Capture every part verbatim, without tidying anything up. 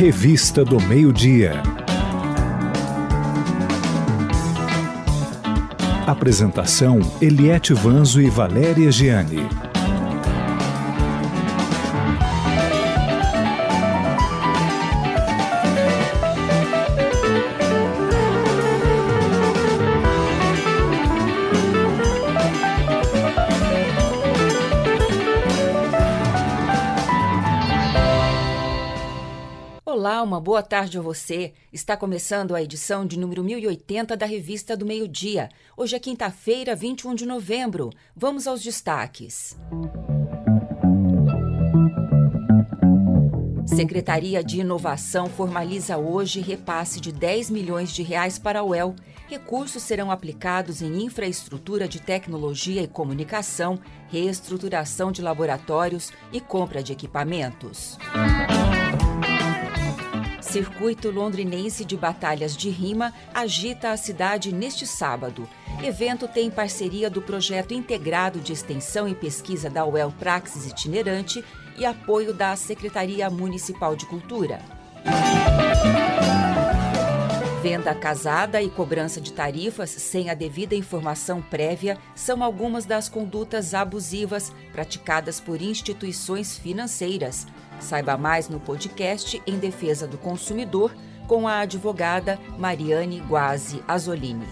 Revista do Meio-Dia. Apresentação: Eliete Vanzo e Valéria Gianni. Olá, uma boa tarde a você. Está começando a edição de número mil e oitenta da Revista do Meio-Dia. Hoje é quinta-feira, vinte e um de novembro. Vamos aos destaques. Secretaria de Inovação formaliza hoje repasse de dez milhões de reais para a U E L. Recursos serão aplicados em infraestrutura de tecnologia e comunicação, reestruturação de laboratórios e compra de equipamentos. Circuito Londrinense de Batalhas de Rima agita a cidade neste sábado. Evento tem parceria do Projeto Integrado de Extensão e Pesquisa da U E L Praxis Itinerante e apoio da Secretaria Municipal de Cultura. Venda casada e cobrança de tarifas sem a devida informação prévia são algumas das condutas abusivas praticadas por instituições financeiras. Saiba mais no podcast Em Defesa do Consumidor, com a advogada Mariane Guasi Azzolini.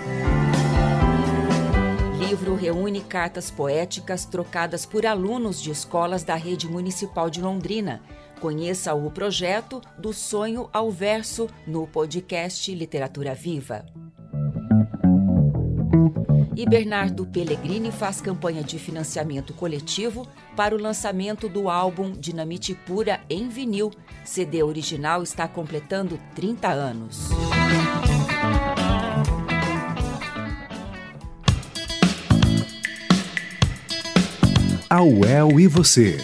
Livro reúne cartas poéticas trocadas por alunos de escolas da Rede Municipal de Londrina. Conheça o projeto Do Sonho ao Verso no podcast Literatura Viva. E Bernardo Pellegrini faz campanha de financiamento coletivo para o lançamento do álbum Dinamite Pura em vinil. C D original está completando trinta anos. A U E L e você.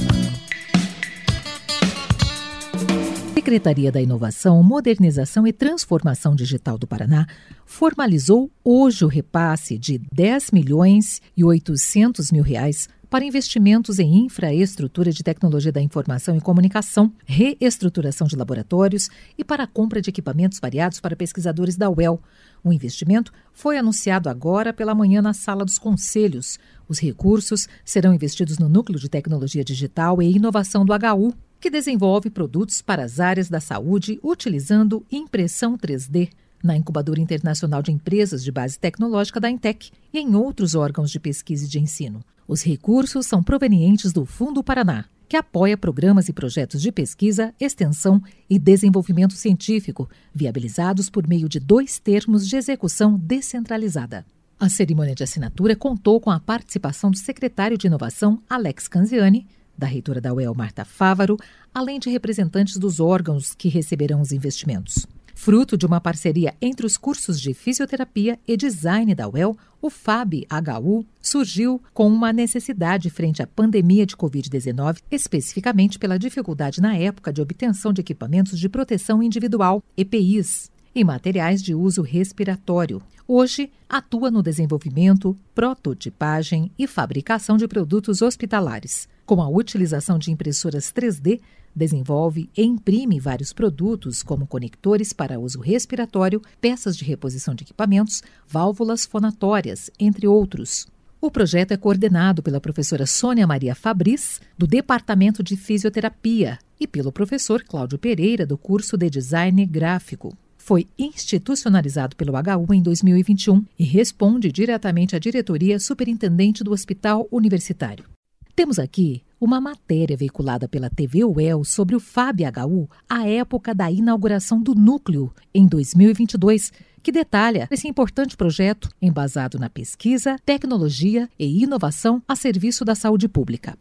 Secretaria da Inovação, Modernização e Transformação Digital do Paraná formalizou hoje o repasse de dez milhões e oitocentos mil reais para investimentos em infraestrutura de tecnologia da informação e comunicação, reestruturação de laboratórios e para a compra de equipamentos variados para pesquisadores da U E L. O investimento foi anunciado agora pela manhã na Sala dos Conselhos. Os recursos serão investidos no Núcleo de Tecnologia Digital e Inovação do H U, que desenvolve produtos para as áreas da saúde utilizando impressão três D, na Incubadora Internacional de Empresas de Base Tecnológica da Intec e em outros órgãos de pesquisa e de ensino. Os recursos são provenientes do Fundo Paraná, que apoia programas e projetos de pesquisa, extensão e desenvolvimento científico, viabilizados por meio de dois termos de execução descentralizada. A cerimônia de assinatura contou com a participação do secretário de Inovação, Alex Canziani, da reitora da U E L, Marta Fávaro, além de representantes dos órgãos que receberão os investimentos. Fruto de uma parceria entre os cursos de Fisioterapia e Design da U E L, o F A B H U surgiu com uma necessidade frente à pandemia de covid dezenove, especificamente pela dificuldade na época de obtenção de equipamentos de proteção individual, E P Is, e materiais de uso respiratório. Hoje, atua no desenvolvimento, prototipagem e fabricação de produtos hospitalares. Com a utilização de impressoras três D, desenvolve e imprime vários produtos, como conectores para uso respiratório, peças de reposição de equipamentos, válvulas fonatórias, entre outros. O projeto é coordenado pela professora Sônia Maria Fabris, do Departamento de Fisioterapia, e pelo professor Cláudio Pereira, do curso de Design Gráfico. Foi institucionalizado pelo H U em dois mil e vinte e um e responde diretamente à diretoria superintendente do Hospital Universitário. Temos aqui uma matéria veiculada pela T V U E L sobre o F A B H U à época da inauguração do núcleo, em dois mil e vinte e dois, que detalha esse importante projeto embasado na pesquisa, tecnologia e inovação a serviço da saúde pública.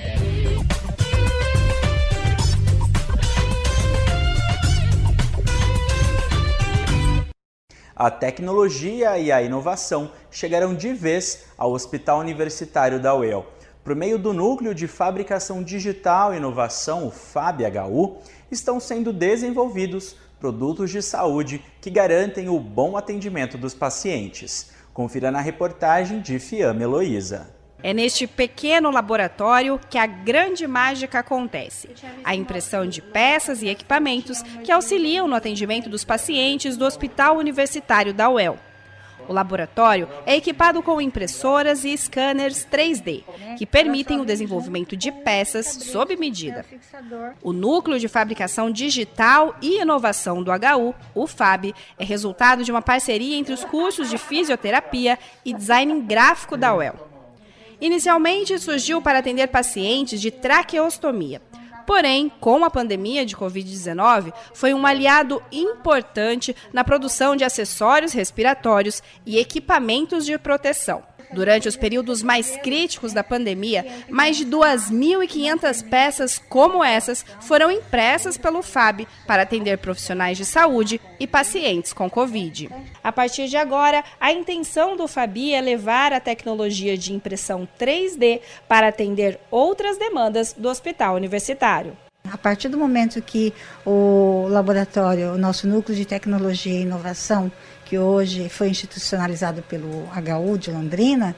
A tecnologia e a inovação chegaram de vez ao Hospital Universitário da U E L. Por meio do Núcleo de Fabricação Digital e Inovação, o F A B H U, estão sendo desenvolvidos produtos de saúde que garantem o bom atendimento dos pacientes. Confira na reportagem de Fiamma Heloísa. É neste pequeno laboratório que a grande mágica acontece. A impressão de peças e equipamentos que auxiliam no atendimento dos pacientes do Hospital Universitário da U E L. O laboratório é equipado com impressoras e scanners três D, que permitem o desenvolvimento de peças sob medida. O Núcleo de Fabricação Digital e Inovação do H U, o F A B, é resultado de uma parceria entre os cursos de Fisioterapia e Design Gráfico da U E L. Inicialmente surgiu para atender pacientes de traqueostomia. Porém, com a pandemia de covid dezenove, foi um aliado importante na produção de acessórios respiratórios e equipamentos de proteção. Durante os períodos mais críticos da pandemia, mais de duas mil e quinhentas peças como essas foram impressas pelo F A B para atender profissionais de saúde e pacientes com Covid. A partir de agora, a intenção do F A B é levar a tecnologia de impressão três D para atender outras demandas do hospital universitário. A partir do momento que o laboratório, o nosso Núcleo de Tecnologia e Inovação, que hoje foi institucionalizado pelo H U de Londrina,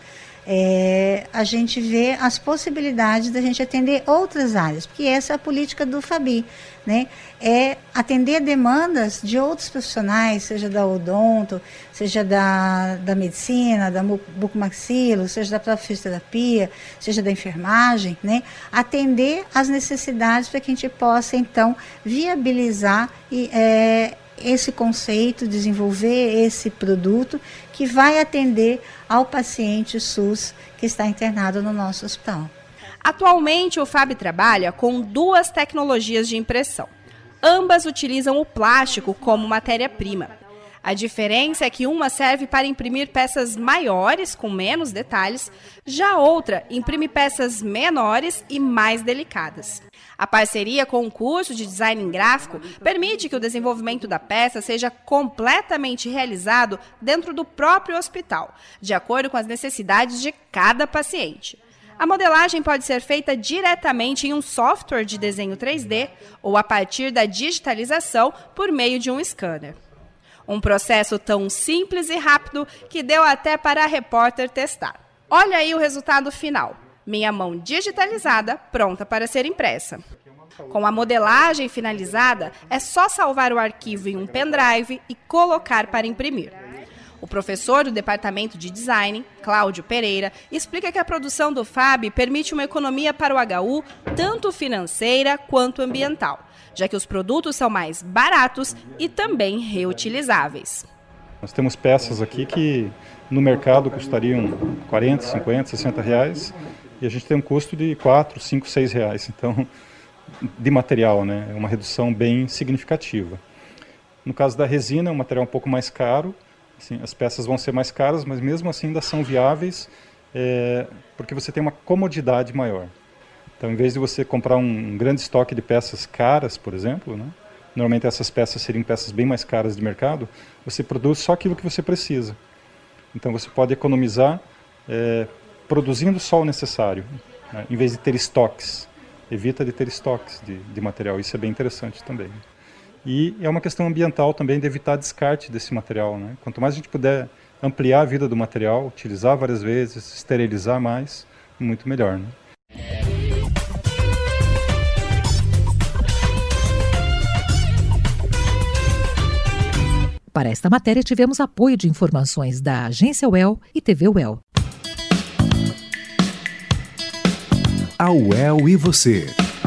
é, a gente vê as possibilidades da gente atender outras áreas, porque essa é a política do F A B, né? É atender demandas de outros profissionais, seja da odonto, seja da, da medicina, da bucomaxilo, seja da própria fisioterapia, seja da enfermagem, né? Atender as necessidades para que a gente possa, então, viabilizar e é, esse conceito, desenvolver esse produto que vai atender ao paciente SUS que está internado no nosso hospital. Atualmente, o F A B trabalha com duas tecnologias de impressão. Ambas utilizam o plástico como matéria-prima. A diferença é que uma serve para imprimir peças maiores, com menos detalhes, já a outra imprime peças menores e mais delicadas. A parceria com o curso de design gráfico permite que o desenvolvimento da peça seja completamente realizado dentro do próprio hospital, de acordo com as necessidades de cada paciente. A modelagem pode ser feita diretamente em um software de desenho três D ou a partir da digitalização por meio de um scanner. Um processo tão simples e rápido que deu até para a repórter testar. Olha aí o resultado final. Minha mão digitalizada, pronta para ser impressa. Com a modelagem finalizada, é só salvar o arquivo em um pendrive e colocar para imprimir. O professor do Departamento de Design, Cláudio Pereira, explica que a produção do F A B permite uma economia para o H U, tanto financeira quanto ambiental, já que os produtos são mais baratos e também reutilizáveis. Nós temos peças aqui que no mercado custariam quarenta, cinquenta, sessenta reais e a gente tem um custo de quatro, cinco, seis reais. Então, de material, né? É uma redução bem significativa. No caso da resina, é um material um pouco mais caro. Assim, as peças vão ser mais caras, mas mesmo assim ainda são viáveis, é, porque você tem uma comodidade maior. Então, em vez de você comprar um, um grande estoque de peças caras, por exemplo, né? Normalmente essas peças seriam peças bem mais caras de mercado, você produz só aquilo que você precisa. Então, você pode economizar é, produzindo só o necessário, né? Em vez de ter estoques. Evita de ter estoques de, de material, isso é bem interessante também. E é uma questão ambiental também de evitar descarte desse material, né? Quanto mais a gente puder ampliar a vida do material, utilizar várias vezes, esterilizar mais, muito melhor, né? Para esta matéria, tivemos apoio de informações da Agência U E L e T V U E L. A U E L e você.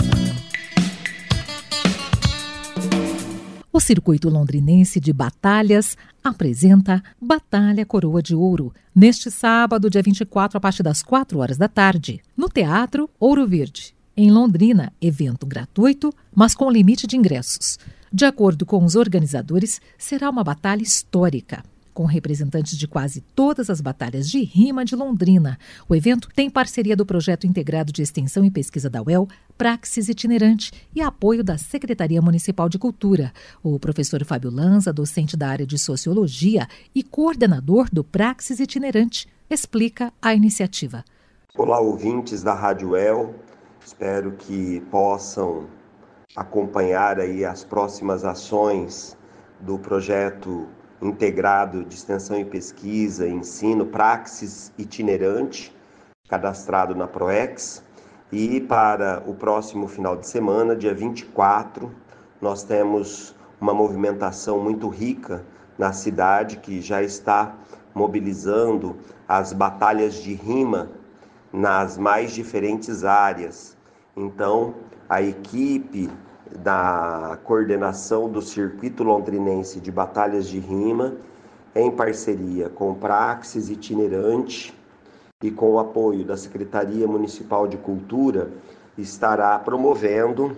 O Circuito Londrinense de Batalhas apresenta Batalha Coroa de Ouro, neste sábado, dia vinte e quatro, a partir das quatro horas da tarde, no Teatro Ouro Verde. Em Londrina, evento gratuito, mas com limite de ingressos. De acordo com os organizadores, será uma batalha histórica, com representantes de quase todas as batalhas de rima de Londrina. O evento tem parceria do Projeto Integrado de Extensão e Pesquisa da U E L, Praxis Itinerante e apoio da Secretaria Municipal de Cultura. O professor Fábio Lanza, docente da área de Sociologia e coordenador do Praxis Itinerante, explica a iniciativa. Olá, ouvintes da Rádio U E L. Espero que possam acompanhar aí as próximas ações do projeto integrado de extensão e pesquisa, ensino, praxis itinerante, cadastrado na Proex. E para o próximo final de semana, dia vinte e quatro, nós temos uma movimentação muito rica na cidade, que já está mobilizando as batalhas de rima nas mais diferentes áreas. Então, a equipe da coordenação do Circuito Londrinense de Batalhas de Rima, em parceria com o Praxis Itinerante e com o apoio da Secretaria Municipal de Cultura, estará promovendo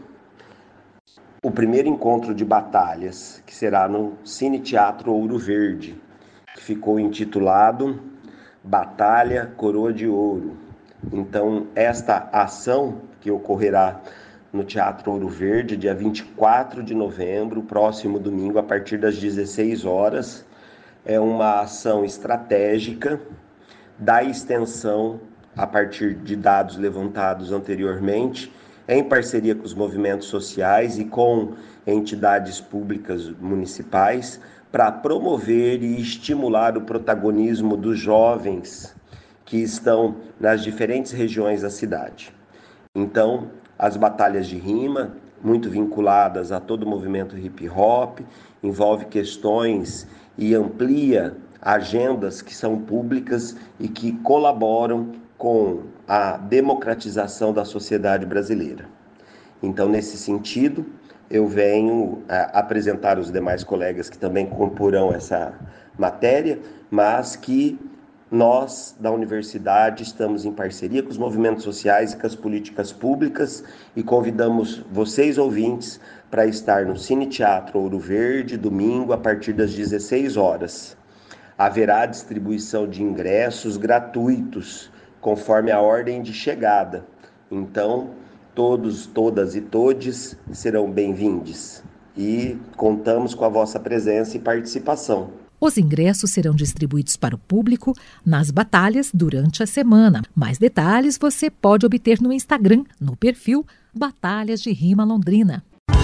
o primeiro encontro de batalhas, que será no Cine Teatro Ouro Verde, que ficou intitulado Batalha Coroa de Ouro. Então, esta ação que ocorrerá no Teatro Ouro Verde, dia vinte e quatro de novembro, próximo domingo, a partir das dezesseis horas, é uma ação estratégica da extensão, a partir de dados levantados anteriormente, em parceria com os movimentos sociais e com entidades públicas municipais, para promover e estimular o protagonismo dos jovens que estão nas diferentes regiões da cidade. Então, as batalhas de rima, muito vinculadas a todo o movimento hip hop, envolve questões e amplia agendas que são públicas e que colaboram com a democratização da sociedade brasileira. Então, nesse sentido, eu venho a, apresentar os demais colegas que também comporão essa matéria, mas que nós, da universidade, estamos em parceria com os movimentos sociais e com as políticas públicas e convidamos vocês, ouvintes, para estar no Cine Teatro Ouro Verde, domingo, a partir das dezesseis horas. Haverá distribuição de ingressos gratuitos, conforme a ordem de chegada. Então, todos, todas e todes serão bem-vindos e contamos com a vossa presença e participação. Os ingressos serão distribuídos para o público nas batalhas durante a semana. Mais detalhes você pode obter no Instagram, no perfil Batalhas de Rima Londrina.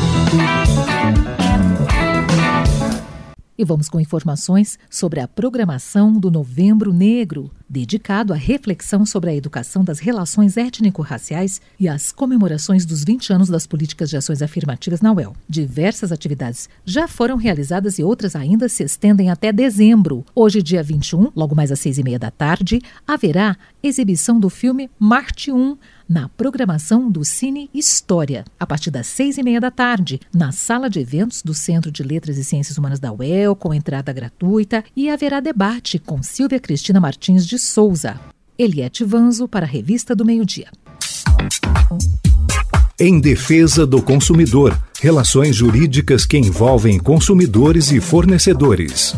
E vamos com informações sobre a programação do Novembro Negro, dedicado à reflexão sobre a educação das relações étnico-raciais e às comemorações dos vinte anos das políticas de ações afirmativas na U E L. Diversas atividades já foram realizadas e outras ainda se estendem até dezembro. Hoje, dia vinte e um, logo mais às seis e meia da tarde, haverá exibição do filme Marte um, na programação do Cine História, a partir das seis e meia da tarde, na sala de eventos do Centro de Letras e Ciências Humanas da U E L, com entrada gratuita, e haverá debate com Silvia Cristina Martins de Souza. Eliete Vanzo para a Revista do Meio-Dia. Em defesa do consumidor, relações jurídicas que envolvem consumidores e fornecedores.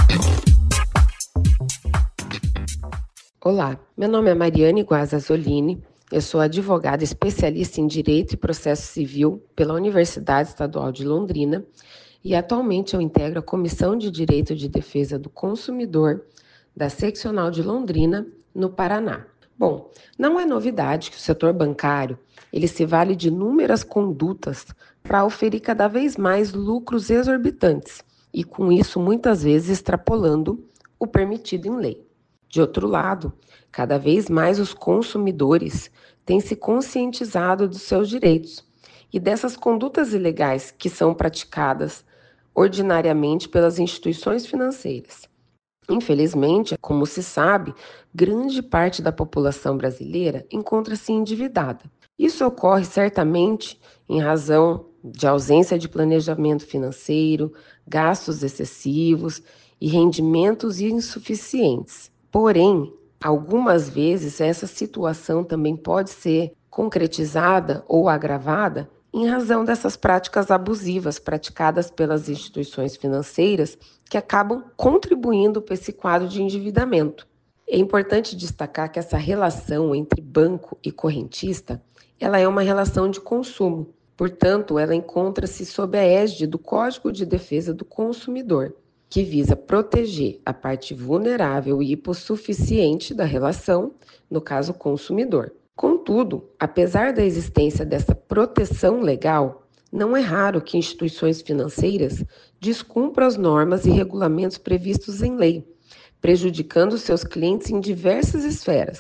Olá, meu nome é Mariane Guaza Zolini. Eu sou advogada especialista em Direito e Processo Civil pela Universidade Estadual de Londrina e atualmente eu integro a Comissão de Direito de Defesa do Consumidor da Seccional de Londrina, no Paraná. Bom, não é novidade que o setor bancário ele se vale de inúmeras condutas para oferir cada vez mais lucros exorbitantes e com isso muitas vezes extrapolando o permitido em lei. De outro lado, cada vez mais os consumidores têm se conscientizado dos seus direitos e dessas condutas ilegais que são praticadas ordinariamente pelas instituições financeiras. Infelizmente, como se sabe, grande parte da população brasileira encontra-se endividada. Isso ocorre certamente em razão de ausência de planejamento financeiro, gastos excessivos e rendimentos insuficientes. Porém, algumas vezes essa situação também pode ser concretizada ou agravada em razão dessas práticas abusivas praticadas pelas instituições financeiras que acabam contribuindo para esse quadro de endividamento. É importante destacar que essa relação entre banco e correntista, ela é uma relação de consumo. Portanto, ela encontra-se sob a égide do Código de Defesa do Consumidor, que visa proteger a parte vulnerável e hipossuficiente da relação, no caso consumidor. Contudo, apesar da existência dessa proteção legal, não é raro que instituições financeiras descumpram as normas e regulamentos previstos em lei, prejudicando seus clientes em diversas esferas,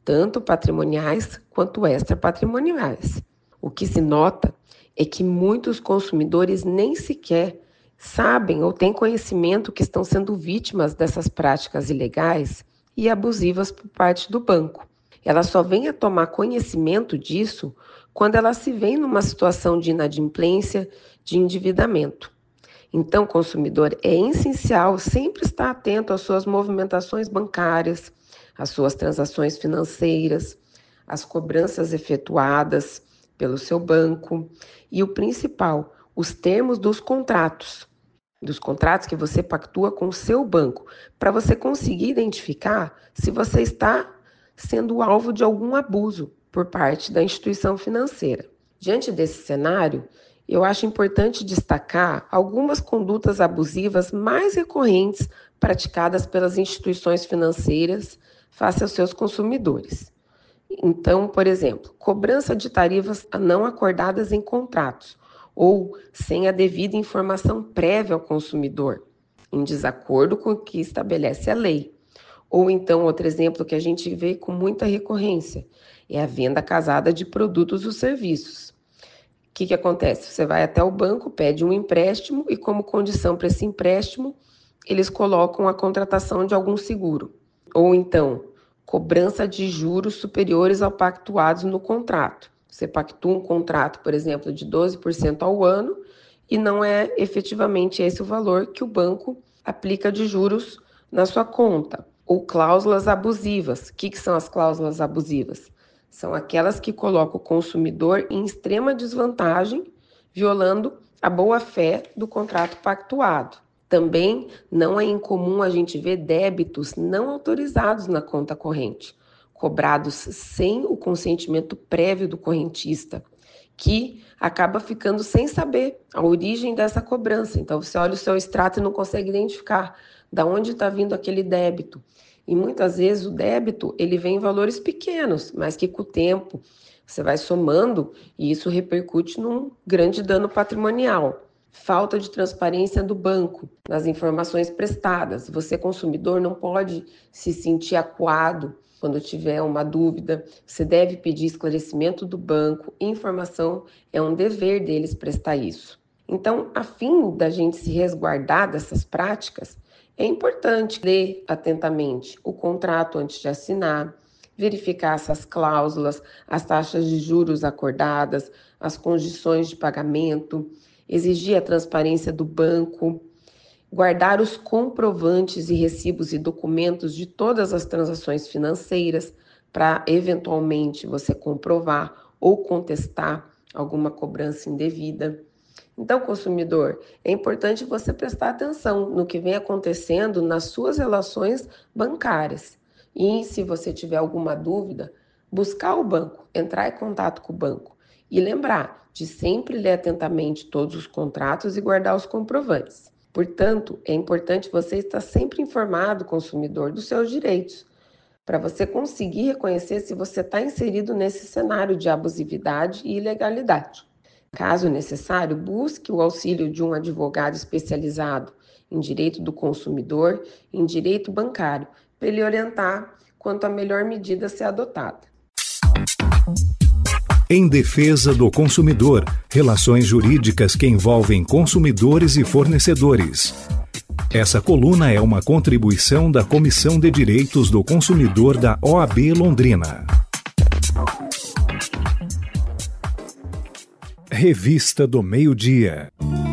tanto patrimoniais quanto extrapatrimoniais. O que se nota é que muitos consumidores nem sequer sabem ou têm conhecimento que estão sendo vítimas dessas práticas ilegais e abusivas por parte do banco. Elas só vêm a tomar conhecimento disso quando elas se veem numa situação de inadimplência, de endividamento. Então, consumidor, é essencial sempre estar atento às suas movimentações bancárias, às suas transações financeiras, às cobranças efetuadas pelo seu banco e o principal, os termos dos contratos, dos contratos que você pactua com o seu banco, para você conseguir identificar se você está sendo alvo de algum abuso por parte da instituição financeira. Diante desse cenário, eu acho importante destacar algumas condutas abusivas mais recorrentes praticadas pelas instituições financeiras face aos seus consumidores. Então, por exemplo, cobrança de tarifas não acordadas em contratos ou sem a devida informação prévia ao consumidor, em desacordo com o que estabelece a lei. Ou então, outro exemplo que a gente vê com muita recorrência é a venda casada de produtos ou serviços. O que, que acontece? Você vai até o banco, pede um empréstimo e, como condição para esse empréstimo, eles colocam a contratação de algum seguro. Ou então, cobrança de juros superiores ao pactuados no contrato. Você pactua um contrato, por exemplo, de doze por cento ao ano e não é efetivamente esse o valor que o banco aplica de juros na sua conta. Ou cláusulas abusivas. O que, que são as cláusulas abusivas? São aquelas que colocam o consumidor em extrema desvantagem, violando a boa-fé do contrato pactuado. Também não é incomum a gente ver débitos não autorizados na conta corrente, cobrados sem o consentimento prévio do correntista, que acaba ficando sem saber a origem dessa cobrança. Então, você olha o seu extrato e não consegue identificar de onde está vindo aquele débito. E muitas vezes o débito ele vem em valores pequenos, mas que com o tempo você vai somando e isso repercute num grande dano patrimonial. Falta de transparência do banco nas informações prestadas. Você, consumidor, não pode se sentir acuado quando tiver uma dúvida. Você deve pedir esclarecimento do banco. Informação é um dever deles prestar isso. Então, a fim da gente se resguardar dessas práticas, é importante ler atentamente o contrato antes de assinar, verificar essas cláusulas, as taxas de juros acordadas, as condições de pagamento, exigir a transparência do banco, guardar os comprovantes e recibos e documentos de todas as transações financeiras para, eventualmente, você comprovar ou contestar alguma cobrança indevida. Então, consumidor, é importante você prestar atenção no que vem acontecendo nas suas relações bancárias. E, se você tiver alguma dúvida, buscar o banco, entrar em contato com o banco. E lembrar de sempre ler atentamente todos os contratos e guardar os comprovantes. Portanto, é importante você estar sempre informado, consumidor, dos seus direitos, para você conseguir reconhecer se você está inserido nesse cenário de abusividade e ilegalidade. Caso necessário, busque o auxílio de um advogado especializado em direito do consumidor e em direito bancário, para ele orientar quanto à melhor medida a ser adotada. Em defesa do consumidor, relações jurídicas que envolvem consumidores e fornecedores. Essa coluna é uma contribuição da Comissão de Direitos do Consumidor da O A B Londrina. Revista do Meio-Dia.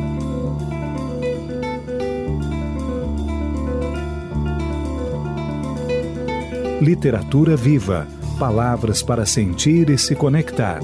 Literatura viva. Palavras para sentir e se conectar.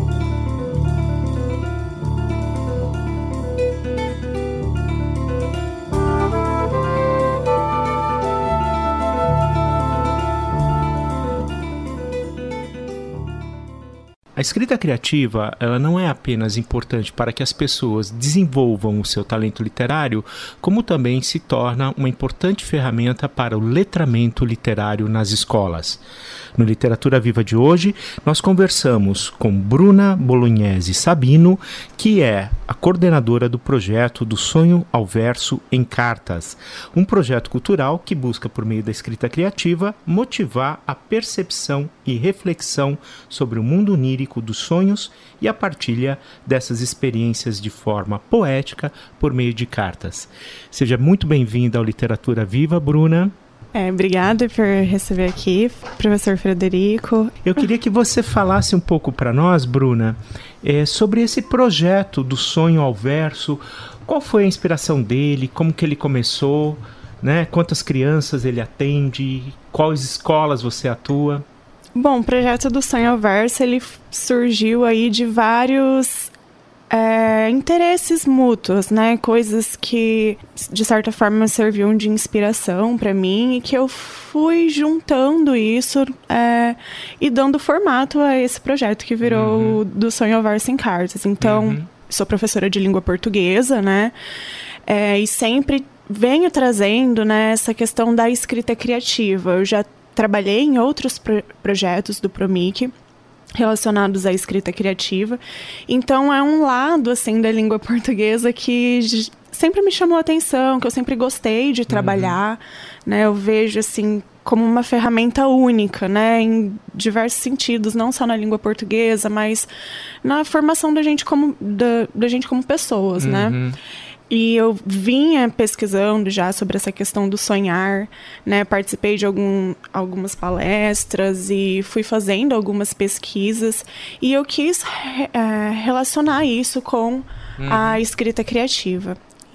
A escrita criativa, ela não é apenas importante para que as pessoas desenvolvam o seu talento literário, como também se torna uma importante ferramenta para o letramento literário nas escolas. No Literatura Viva de hoje, nós conversamos com Bruna Bolognese Sabino, que é a coordenadora do projeto Do Sonho ao Verso em Cartas, um projeto cultural que busca, por meio da escrita criativa, motivar a percepção e reflexão sobre o mundo onírico dos sonhos e a partilha dessas experiências de forma poética por meio de cartas. Seja muito bem-vinda ao Literatura Viva, Bruna. É, obrigada por receber aqui, professor Frederico. Eu queria que você falasse um pouco para nós, Bruna, é, sobre esse projeto do Sonho ao Verso. Qual foi a inspiração dele? Como que ele começou? Né? Quantas crianças ele atende? Quais escolas você atua? Bom, o projeto do Sonho ao Verso, ele surgiu aí de vários é, interesses mútuos, né? Coisas que, de certa forma, serviam de inspiração para mim e que eu fui juntando isso é, e dando formato a esse projeto que virou uhum. do Sonho ao Verso em Cartas. Então, uhum. sou professora de língua portuguesa, né? É, e sempre venho trazendo, né, essa questão da escrita criativa. Eu já trabalhei em outros pro- projetos do Promic relacionados à escrita criativa. Então, é um lado, assim, da língua portuguesa que j- sempre me chamou a atenção, que eu sempre gostei de trabalhar, uhum. né? Eu vejo, assim, como uma ferramenta única, né? Em diversos sentidos, não só na língua portuguesa, mas na formação da gente como, da, da gente como pessoas, uhum. né? E eu vinha pesquisando já sobre essa questão do sonhar, né? Participei de algum, algumas palestras e fui fazendo algumas pesquisas. E eu quis é, relacionar isso com uhum. a escrita criativa.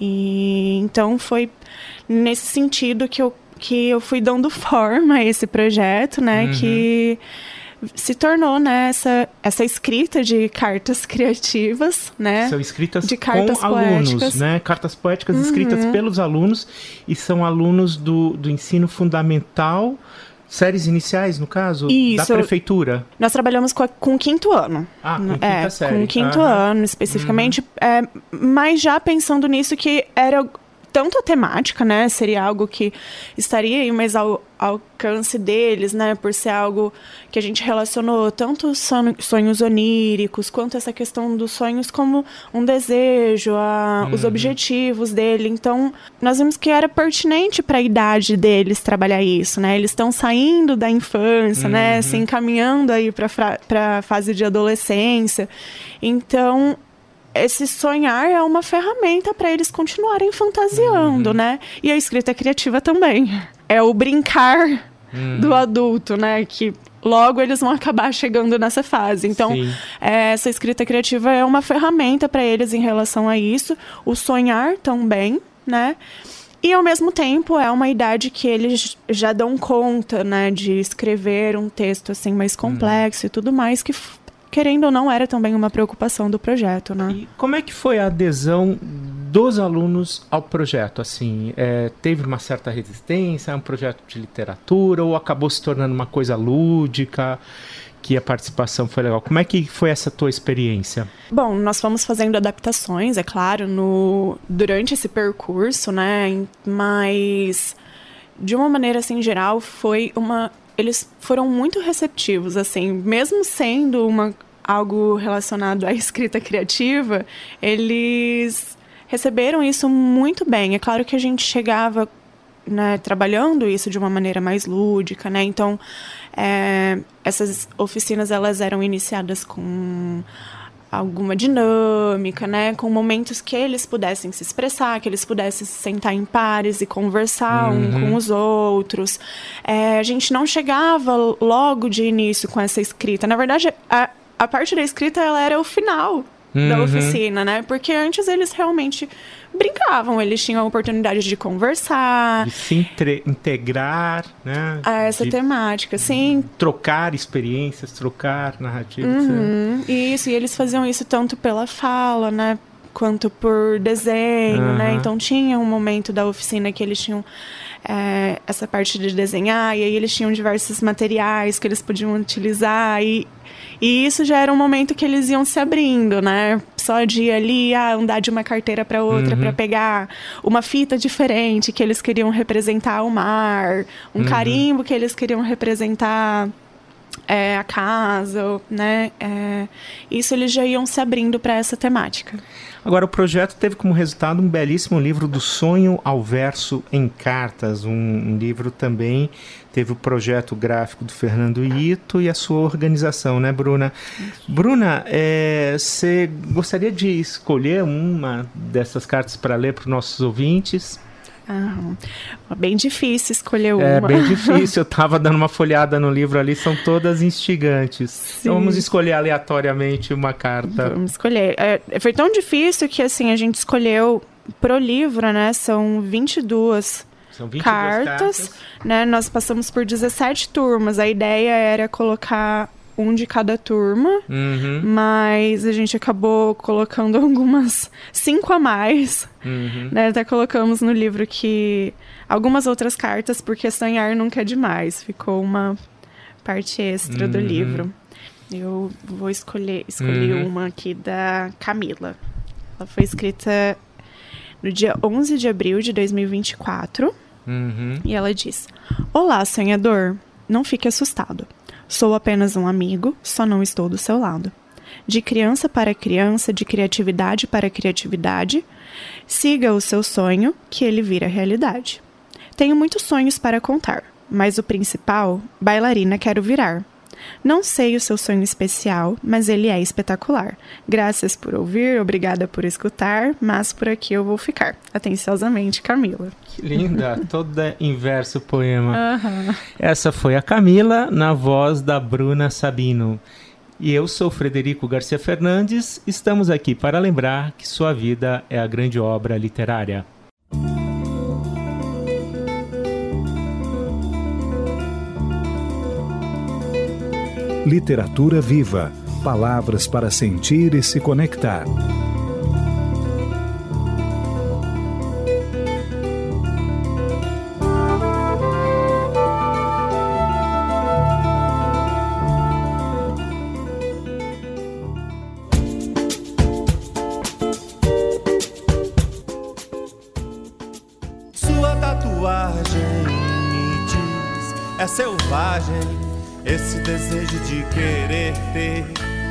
E então foi nesse sentido que eu, que eu fui dando forma a esse projeto, né? Uhum. Que se tornou, né, essa, essa escrita de cartas criativas, né? São escritas de cartas com poéticas. alunos, né? Cartas poéticas uhum. escritas pelos alunos e são alunos do, do ensino fundamental, séries iniciais, no caso, Isso. da prefeitura. Nós trabalhamos com, a, com o quinto ano. Ah, com quinta é, série. Com o quinto uhum. ano, especificamente. Uhum. É, mas já pensando nisso que era tanto a temática, né? Seria algo que estaria mais ao alcance deles, né? Por ser algo que a gente relacionou tanto os sonhos oníricos, quanto essa questão dos sonhos como um desejo, a, uhum. os objetivos dele. Então, nós vimos que era pertinente para a idade deles trabalhar isso, né? Eles estão saindo da infância, uhum. né? Se encaminhando aí para a fase de adolescência. Então, esse sonhar é uma ferramenta para eles continuarem fantasiando, uhum. né? E a escrita criativa também. É o brincar uhum. do adulto, né? Que logo eles vão acabar chegando nessa fase. Então, é, essa escrita criativa é uma ferramenta para eles em relação a isso. O sonhar também, né? E, ao mesmo tempo, é uma idade que eles já dão conta, né? De escrever um texto, assim, mais complexo uhum. e tudo mais, que querendo ou não, era também uma preocupação do projeto, né? E como é que foi a adesão dos alunos ao projeto? Assim, é, teve uma certa resistência, é um projeto de literatura, ou acabou se tornando uma coisa lúdica, que a participação foi legal? Como é que foi essa tua experiência? Bom, nós fomos fazendo adaptações, é claro, no, durante esse percurso, né? Mas, de uma maneira assim, geral, foi uma... Eles foram muito receptivos, assim, mesmo sendo uma, algo relacionado à escrita criativa, eles receberam isso muito bem. É claro que a gente chegava, né, trabalhando isso de uma maneira mais lúdica, né? Então, é, essas oficinas, elas eram iniciadas com alguma dinâmica, né, com momentos que eles pudessem se expressar, que eles pudessem se sentar em pares e conversar uhum. um com os outros. É, a gente não chegava logo de início com essa escrita. Na verdade, a, a parte da escrita, ela era o final uhum. da oficina, né, porque antes eles realmente brincavam, eles tinham a oportunidade de conversar. De se entre- integrar, né? A essa de temática, sim. Trocar experiências, trocar narrativas. Uhum. Isso, e eles faziam isso tanto pela fala, né? Quanto por desenho, uhum. né? Então tinha um momento da oficina que eles tinham é, essa parte de desenhar, e aí eles tinham diversos materiais que eles podiam utilizar, e, e isso já era um momento que eles iam se abrindo, né? Só de ir ali, ah, andar de uma carteira para outra, uhum. para pegar uma fita diferente que eles queriam representar o mar, um uhum. carimbo que eles queriam representar é, a casa, né? É, isso eles já iam se abrindo para essa temática. Agora, o projeto teve como resultado um belíssimo livro do sonho ao verso em cartas, um, um livro também, teve o projeto gráfico do Fernando Ito e a sua organização, né, Bruna? Isso. Bruna, é, você gostaria de escolher uma dessas cartas para ler para os nossos ouvintes? Ah, bem difícil escolher uma. É bem difícil, eu estava dando uma folhada no livro ali, são todas instigantes. Sim. Então vamos escolher aleatoriamente uma carta. Vamos escolher. É, foi tão difícil que assim, a gente escolheu pro livro, né? São vinte e duas, são vinte e duas cartas, cartas. Né? Nós passamos por dezessete turmas. A ideia era colocar um de cada turma, uhum. mas a gente acabou colocando algumas, cinco a mais, uhum. né? Até colocamos no livro que algumas outras cartas, porque sonhar nunca é demais, ficou uma parte extra uhum. do livro. Eu vou escolher, escolhi uhum. uma aqui da Camila. Ela foi escrita no dia onze de abril de dois mil e vinte e quatro, uhum. e ela diz: Olá, sonhador, não fique assustado. Sou apenas um amigo, só não estou do seu lado. De criança para criança, de criatividade para criatividade, siga o seu sonho, que ele vira realidade. Tenho muitos sonhos para contar, mas o principal, bailarina quero virar. Não sei o seu sonho especial, mas ele é espetacular. Graças por ouvir, obrigada por escutar, mas por aqui eu vou ficar. Atenciosamente, Camila. Que linda, toda em verso poema. Uhum. Essa foi a Camila, na voz da Bruna Sabino. E eu sou Frederico Garcia Fernandes, estamos aqui para lembrar que sua vida é a grande obra literária. Literatura viva, palavras para sentir e se conectar. Sua tatuagem me diz, é selvagem. Esse desejo de querer ter,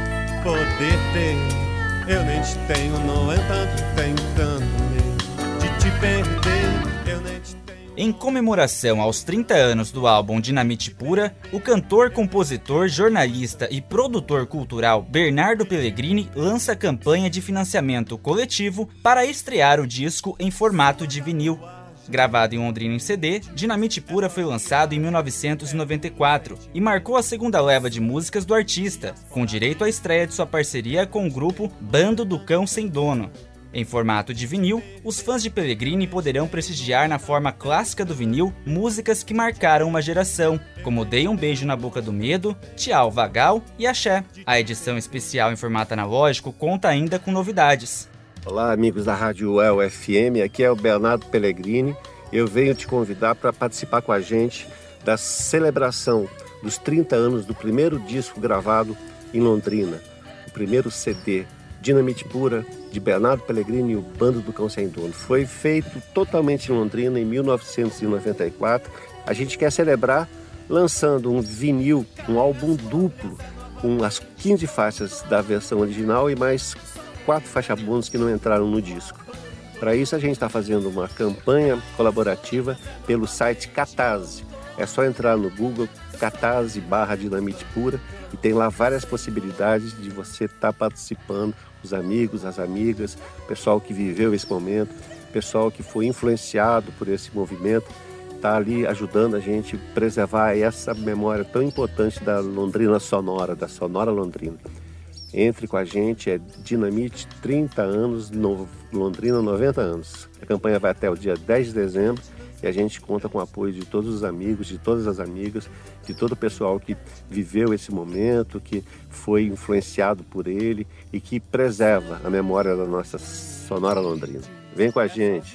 poder ter. Eu nem te tenho, no entanto, tenho tanto medo de te perder. Eu nem te tenho. Em comemoração aos trinta anos do álbum Dinamite Pura, o cantor, compositor, jornalista e produtor cultural Bernardo Pellegrini lança campanha de financiamento coletivo para estrear o disco em formato de vinil. Gravado em Londrina em C D, Dinamite Pura foi lançado em mil novecentos e noventa e quatro e marcou a segunda leva de músicas do artista, com direito à estreia de sua parceria com o grupo Bando do Cão Sem Dono. Em formato de vinil, os fãs de Pellegrini poderão prestigiar na forma clássica do vinil músicas que marcaram uma geração, como Dei um Beijo na Boca do Medo, Tchau Vagal e Axé. A edição especial em formato analógico conta ainda com novidades. Olá, amigos da Rádio U E L F M, aqui é o Bernardo Pellegrini. Eu venho te convidar para participar com a gente da celebração dos trinta anos do primeiro disco gravado em Londrina, o primeiro C D, Dinamite Pura, de Bernardo Pellegrini e o Bando do Cão Sem Dono. Foi feito totalmente em Londrina em mil novecentos e noventa e quatro. A gente quer celebrar lançando um vinil, um álbum duplo, com as quinze faixas da versão original e mais quatro faixas bônus que não entraram no disco. Para isso a gente está fazendo uma campanha colaborativa pelo site Catarse. É só entrar no Google, Catarse barra Dinamite Pura, e tem lá várias possibilidades de você estar tá participando, os amigos, as amigas, o pessoal que viveu esse momento, o pessoal que foi influenciado por esse movimento, está ali ajudando a gente a preservar essa memória tão importante da Londrina sonora, da Sonora Londrina. Entre com a gente, é Dinamite, trinta anos, no Londrina, noventa anos. A campanha vai até o dia dez de dezembro e a gente conta com o apoio de todos os amigos, de todas as amigas, de todo o pessoal que viveu esse momento, que foi influenciado por ele e que preserva a memória da nossa Sonora Londrina. Vem com a gente! A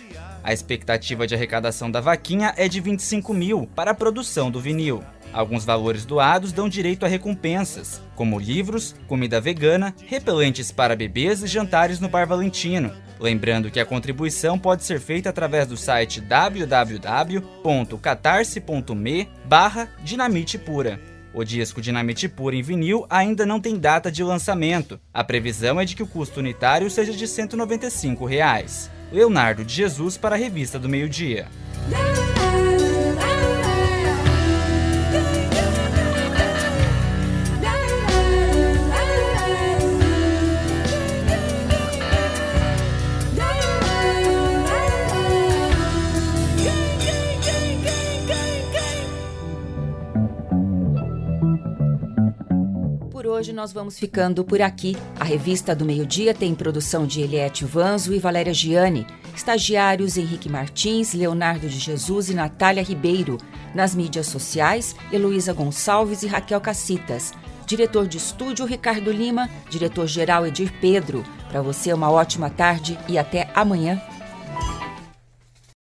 A expectativa de arrecadação da vaquinha é de vinte e cinco mil para a produção do vinil. Alguns valores doados dão direito a recompensas, como livros, comida vegana, repelentes para bebês e jantares no Bar Valentino. Lembrando que a contribuição pode ser feita através do site w w w ponto catarse ponto me barra dinamite pura. O disco Dinamite Pura em vinil ainda não tem data de lançamento. A previsão é de que o custo unitário seja de cento e noventa e cinco reais. Leonardo de Jesus para a Revista do Meio-Dia. Hoje nós vamos ficando por aqui. A Revista do Meio-Dia tem produção de Eliette Vanzo e Valéria Giani, estagiários Henrique Martins, Leonardo de Jesus e Natália Ribeiro. Nas mídias sociais, Heloísa Gonçalves e Raquel Cacitas. Diretor de estúdio, Ricardo Lima. Diretor-geral, Edir Pedro. Para você, uma ótima tarde e até amanhã.